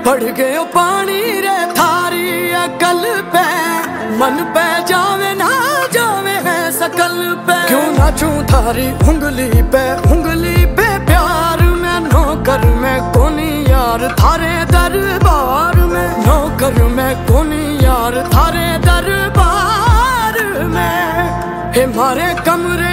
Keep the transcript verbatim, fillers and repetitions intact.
बढ़ गयो पानी रे थारी अकल पे, मन पे जावे ना जावे है सकल पे। क्यों नाचूं थारी उंगली पे उंगली पे प्यार में, नौकर में कोनी यार थारे दरबार में, नौकर में कोनी यार थारे दरबार में। हे मारे कमरे